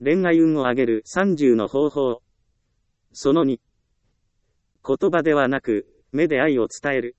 恋愛運を上げる30の方法。その2。言葉ではなく、目で愛を伝える。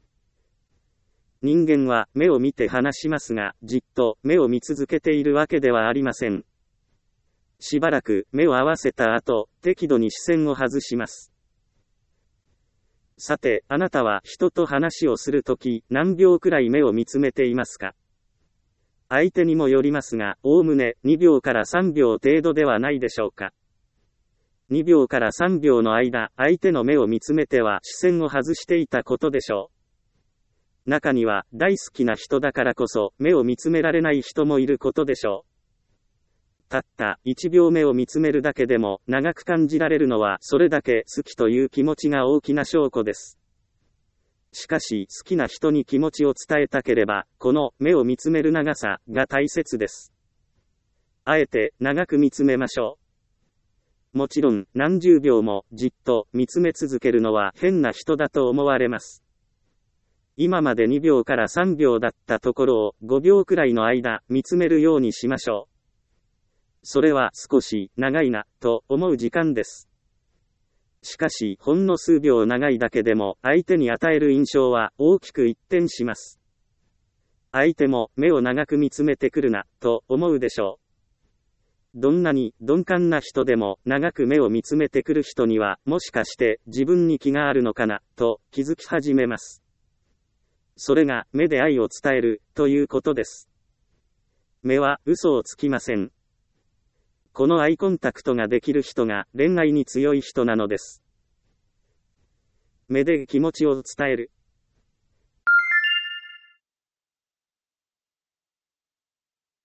人間は目を見て話しますが、じっと目を見続けているわけではありません。しばらく目を合わせた後、適度に視線を外します。さて、あなたは人と話をするとき、何秒くらい目を見つめていますか？相手にもよりますが、おおむね2秒から3秒程度ではないでしょうか。2秒から3秒の間、相手の目を見つめては視線を外していたことでしょう。中には、大好きな人だからこそ、目を見つめられない人もいることでしょう。たった1秒目を見つめるだけでも長く感じられるのはそれだけ好きという気持ちが大きな証拠です。しかし好きな人に気持ちを伝えたければこの目を見つめる長さが大切です。あえて長く見つめましょう。もちろん何十秒もじっと見つめ続けるのは変な人だと思われます。今まで2秒から3秒だったところを5秒くらいの間見つめるようにしましょう。それは少し長いなと思う時間です。しかしほんの数秒長いだけでも相手に与える印象は大きく一転します。相手も目を長く見つめてくるなと思うでしょう。どんなに鈍感な人でも長く目を見つめてくる人にはもしかして自分に気があるのかなと気づき始めます。それが目で愛を伝えるということです。目は嘘をつきません。このアイコンタクトができる人が恋愛に強い人なのです。目で気持ちを伝える。